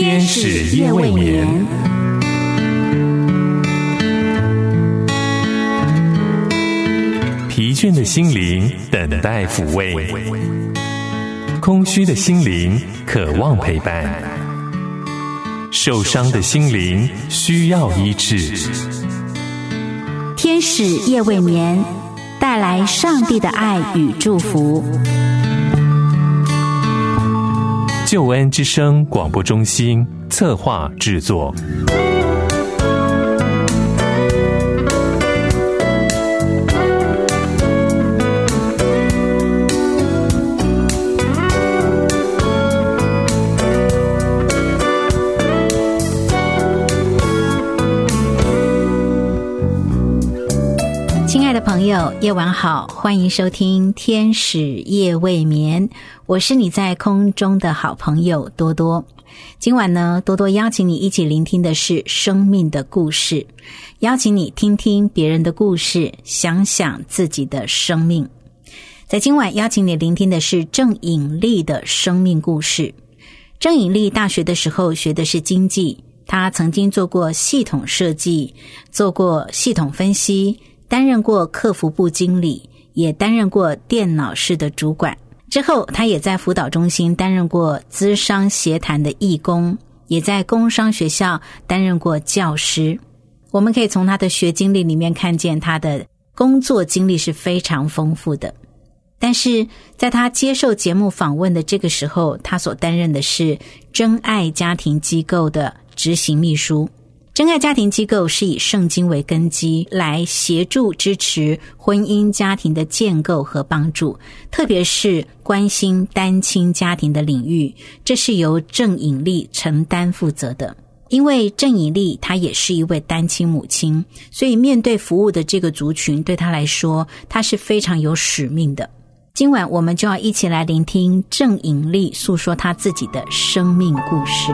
天使夜未眠。疲倦的心灵等待抚慰，空虚的心灵渴望陪伴，受伤的心灵需要医治。 天使夜未眠，带来上帝的爱与祝福。 救恩之声广播中心策划制作。 亲爱的朋友，夜晚好，欢迎收听天使夜未眠，我是你在空中的好朋友多多。今晚呢，多多邀请你一起聆听的是生命的故事，邀请你听听别人的故事，想想自己的生命。在今晚邀请你聆听的是郑颖丽的生命故事。郑颖丽大学的时候学的是经济，她曾经做过系统设计，做过系统分析，担任过客服部经理，也担任过电脑室的主管。之后他也在辅导中心担任过咨商协谈的义工，也在工商学校担任过教师。我们可以从他的学经历里面看见他的工作经历是非常丰富的。但是在他接受节目访问的这个时候，他所担任的是真爱家庭机构的执行秘书。真爱家庭机构是以圣经为根基，来协助支持婚姻家庭的建构和帮助，特别是关心单亲家庭的领域，这是由郑颖丽承担负责的。因为郑颖丽她也是一位单亲母亲，所以面对服务的这个族群，对她来说她是非常有使命的。今晚我们就要一起来聆听郑颖丽诉说她自己的生命故事。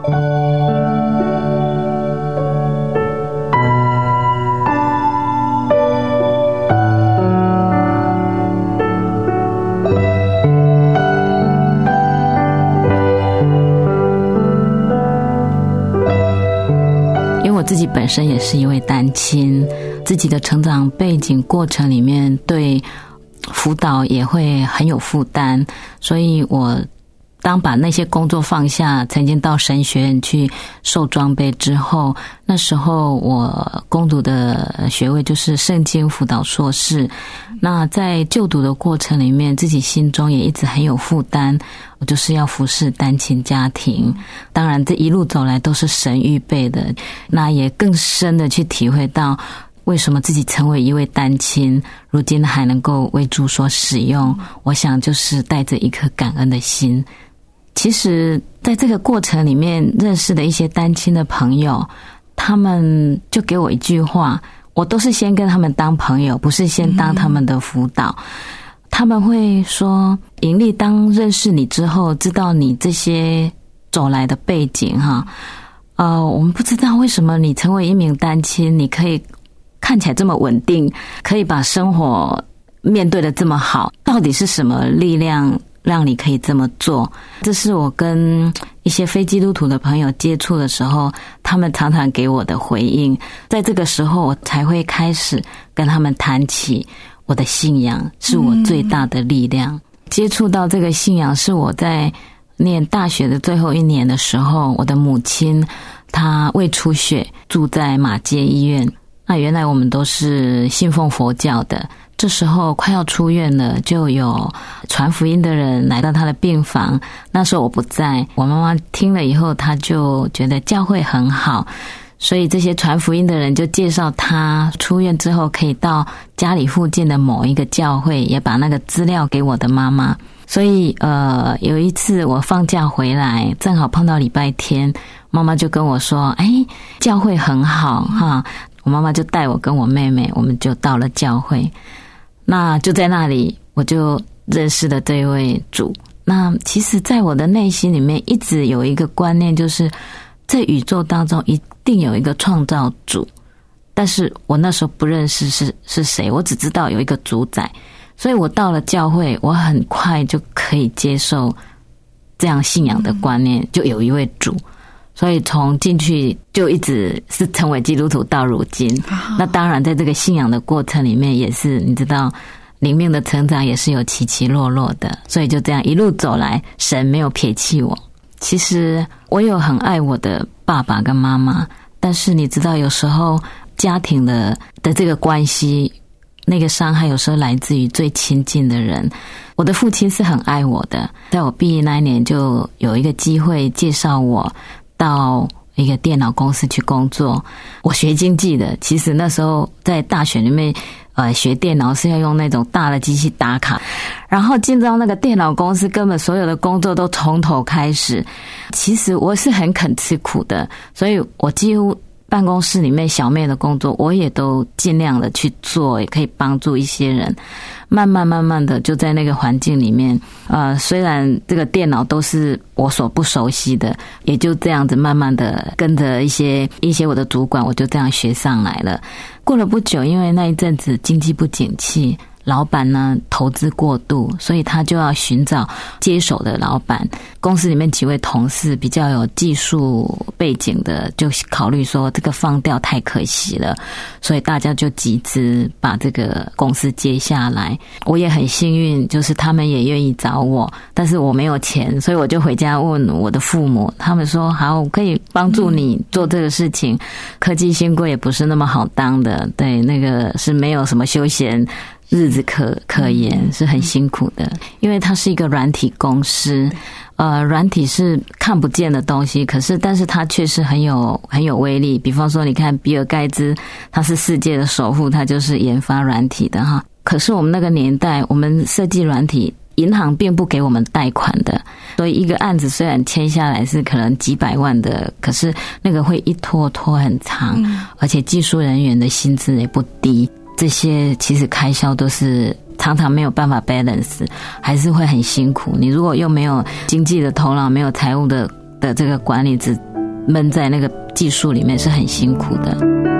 我自己本身也是一位单亲，自己的成长背景过程里面对辅导也会很有负担，所以我当把那些工作放下，曾经到神学院去受装备之后，那时候我攻读的学位就是圣经辅导硕士。那在就读的过程里面，自己心中也一直很有负担，我就是要服侍单亲家庭。当然这一路走来都是神预备的，那也更深的去体会到为什么自己成为一位单亲，如今还能够为主所使用，我想就是带着一颗感恩的心。其实在这个过程里面认识的一些单亲的朋友，他们就给我一句话，我都是先跟他们当朋友，不是先当他们的辅导。他们会说，颖丽当认识你之后，知道你这些走来的背景哈，我们不知道为什么你成为一名单亲，你可以看起来这么稳定，可以把生活面对得这么好，到底是什么力量让你可以这么做？这是我跟一些非基督徒的朋友接触的时候，他们常常给我的回应。在这个时候我才会开始跟他们谈起我的信仰是我最大的力量。接触到这个信仰是我在念大学的最后一年的时候，我的母亲她胃出血，住在马偕医院。那原来我们都是信奉佛教的，这时候快要出院了，就有传福音的人来到他的病房。那时候我不在，我妈妈听了以后，她就觉得教会很好，所以这些传福音的人就介绍他出院之后可以到家里附近的某一个教会，也把那个资料给我的妈妈。所以有一次我放假回来，正好碰到礼拜天，妈妈就跟我说，教会很好哈。我妈妈就带我跟我妹妹，我们就到了教会。那就在那里我就认识了这位主。那其实在我的内心里面一直有一个观念，就是在宇宙当中一定有一个创造主，但是我那时候不认识是谁，我只知道有一个主宰。所以我到了教会，我很快就可以接受这样信仰的观念，就有一位主。 所以从进去就一直是成为基督徒到如今。那当然在这个信仰的过程里面也是你知道灵命的成长也是有起起落落的，所以就这样一路走来，神没有撇弃我。其实我有很爱我的爸爸跟妈妈，但是你知道有时候家庭的这个关系，那个伤害有时候来自于最亲近的人。我的父亲是很爱我的，在我毕业那一年就有一个机会介绍我到一个电脑公司去工作。我学经济的，其实那时候在大学里面学电脑是要用那种大的机器打卡，然后进到那个电脑公司根本所有的工作都从头开始。其实我是很肯吃苦的，所以我几乎办公室里面小妹的工作我也都尽量的去做，也可以帮助一些人。慢慢的就在那个环境里面，虽然这个电脑都是我所不熟悉的，也就这样子慢慢的跟着一些我的主管，我就这样学上来了。过了不久，因为那一阵子经济不景气，老板呢投资过度，所以他就要寻找接手的老板。公司里面几位同事比较有技术背景的，就考虑说这个放掉太可惜了，所以大家就集资把这个公司接下来。我也很幸运，就是他们也愿意找我，但是我没有钱，所以我就回家问我的父母，他们说好，我可以帮助你做这个事情。科技新贵也不是那么好当的，对，那个是没有什么休闲日子可言，是很辛苦的。因为它是一个软体公司，软体是看不见的东西，但是它确实很有威力。比方说你看比尔盖茨，他是世界的首富，他就是研发软体的哈。可是我们那个年代，我们设计软体，银行并不给我们贷款的，所以一个案子虽然签下来是可能几百万的，可是那个会一拖很长，而且技术人员的薪资也不低。这些其实开销都是常常没有办法 balance， 还是会很辛苦。你如果又没有经济的头脑，没有财务的这个管理，只闷在那个技术里面，是很辛苦的。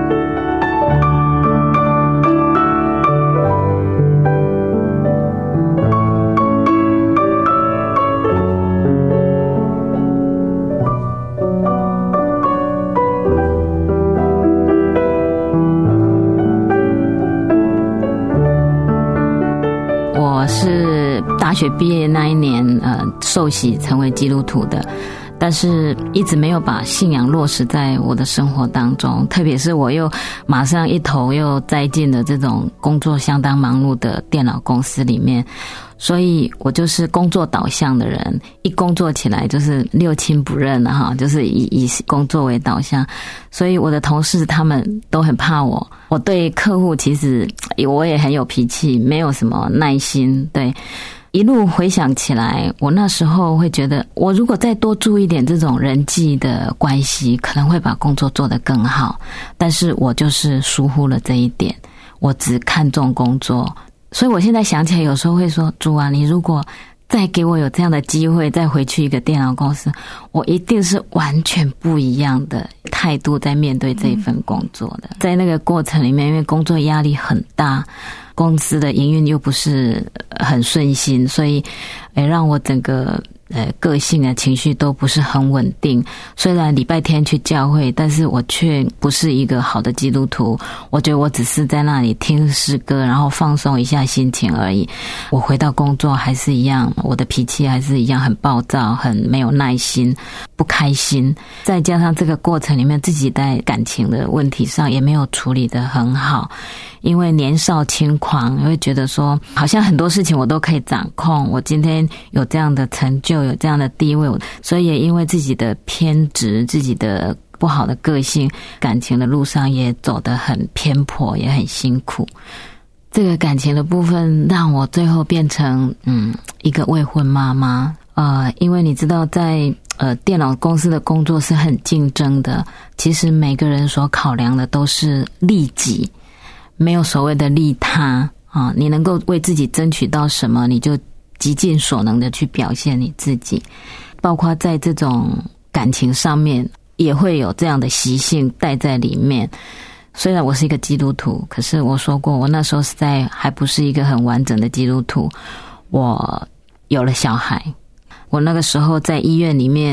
大学毕业那一年受洗成为基督徒的，但是一直没有把信仰落实在我的生活当中，特别是我又马上一头又栽进了这种工作相当忙碌的电脑公司里面，所以我就是工作导向的人，一工作起来就是六亲不认了哈，就是以工作为导向，所以我的同事他们都很怕我。我对客户其实我也很有脾气，没有什么耐心，对。一路回想起来，我那时候会觉得，我如果再多注意点这种人际的关系，可能会把工作做得更好。但是我就是疏忽了这一点，我只看重工作。所以我现在想起来，有时候会说，主啊，你如果再给我有这样的机会，再回去一个电脑公司，我一定是完全不一样的态度在面对这一份工作的。在那个过程里面，因为工作压力很大，公司的营运又不是很顺心，所以让我整个个性啊情绪都不是很稳定。虽然礼拜天去教会，但是我却不是一个好的基督徒。我觉得我只是在那里听诗歌，然后放松一下心情而已。我回到工作还是一样，我的脾气还是一样，很暴躁，很没有耐心，不开心。再加上这个过程里面自己在感情的问题上也没有处理得很好，因为年少轻狂，会觉得说好像很多事情我都可以掌控，我今天有这样的成就，有这样的地位，所以也因为自己的偏执，自己的不好的个性，感情的路上也走得很偏颇，也很辛苦。这个感情的部分让我最后变成一个未婚妈妈。因为你知道在电脑公司的工作是很竞争的，其实每个人所考量的都是利己，没有所谓的利他啊。你能够为自己争取到什么，你就极尽所能的去表现你自己。包括在这种感情上面也会有这样的习性带在里面。虽然我是一个基督徒，可是我说过，我那时候实在还不是一个很完整的基督徒。我有了小孩，我那个时候在医院里面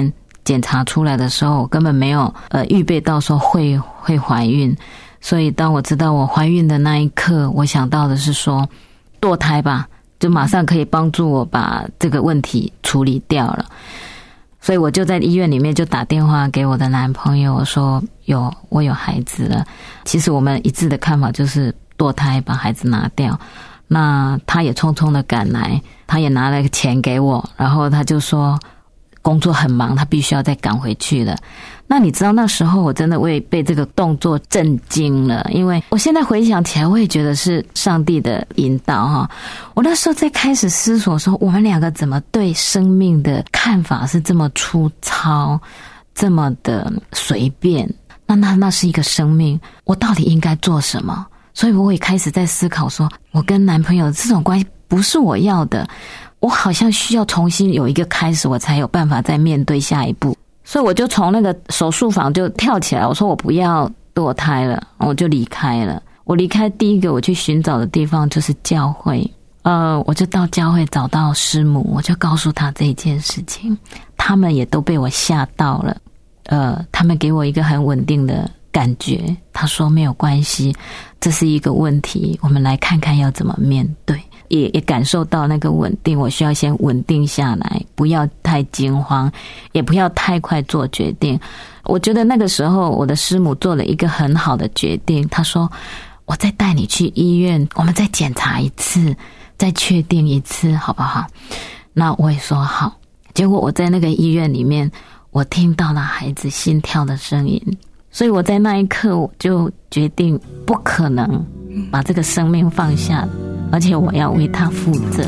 检查出来的时候，我根本没有预备到说会怀孕，所以当我知道我怀孕的那一刻，我想到的是说堕胎吧，就马上可以帮助我把这个问题处理掉了。所以我就在医院里面就打电话给我的男朋友，我说我有孩子了。其实我们一致的看法就是堕胎，把孩子拿掉。那他也匆匆的赶来，他也拿了钱给我，然后他就说工作很忙，他必须要再赶回去了。那你知道那时候我真的被这个动作震惊了，因为我现在回想起来，我也觉得是上帝的引导哈。我那时候在开始思索说，我们两个怎么对生命的看法是这么粗糙，这么的随便？那是一个生命，我到底应该做什么？所以我也开始在思考说，我跟男朋友这种关系不是我要的，我好像需要重新有一个开始，我才有办法再面对下一步。所以我就从那个手术房就跳起来，我说我不要堕胎了，我就离开了。我离开第一个我去寻找的地方就是教会，我就到教会找到师母，我就告诉他这件事情，他们也都被我吓到了。他们给我一个很稳定的感觉，他说没有关系，这是一个问题，我们来看看要怎么面对。也感受到那个稳定，我需要先稳定下来，不要太惊慌，也不要太快做决定。我觉得那个时候我的师母做了一个很好的决定，她说我再带你去医院，我们再检查一次，再确定一次好不好？那我也说好。结果我在那个医院里面，我听到了孩子心跳的声音，所以我在那一刻我就决定不可能把这个生命放下，而且我要为他负责。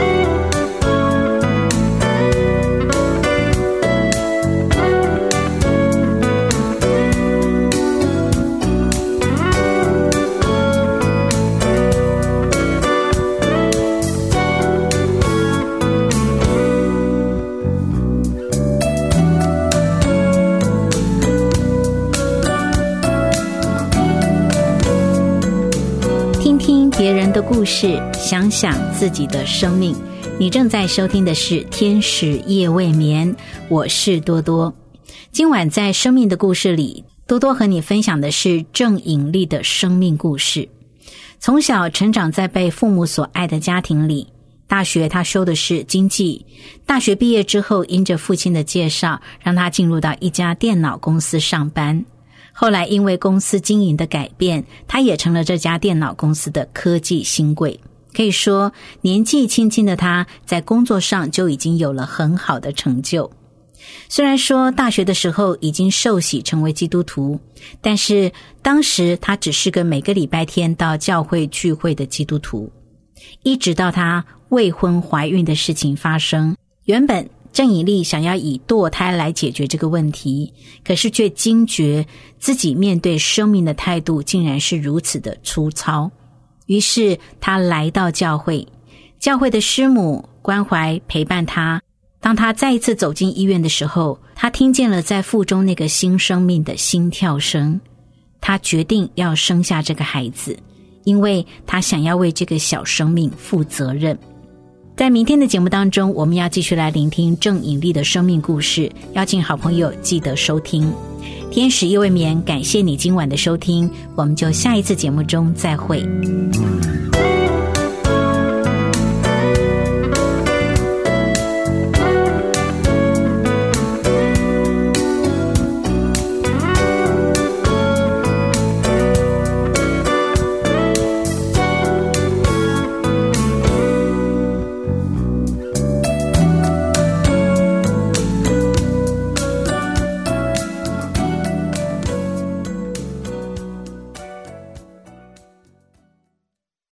别人的故事，想想自己的生命。你正在收听的是天使夜未眠，我是多多。今晚在生命的故事里，多多和你分享的是郑颖丽的生命故事。从小成长在被父母所爱的家庭里，大学他修的是经济，大学毕业之后因着父亲的介绍，让他进入到一家电脑公司上班。后来因为公司经营的改变，他也成了这家电脑公司的科技新贵。可以说年纪轻轻的他在工作上就已经有了很好的成就。虽然说大学的时候已经受洗成为基督徒，但是当时他只是个每个礼拜天到教会聚会的基督徒。一直到他未婚怀孕的事情发生，原本郑颖丽想要以堕胎来解决这个问题，可是却惊觉自己面对生命的态度竟然是如此的粗糙。于是他来到教会，教会的师母关怀陪伴他。当他再一次走进医院的时候，他听见了在腹中那个新生命的心跳声。他决定要生下这个孩子，因为他想要为这个小生命负责任。在明天的节目当中，我们要继续来聆听郑颖丽的生命故事，邀请好朋友记得收听天使夜未眠。感谢你今晚的收听，我们就下一次节目中再会。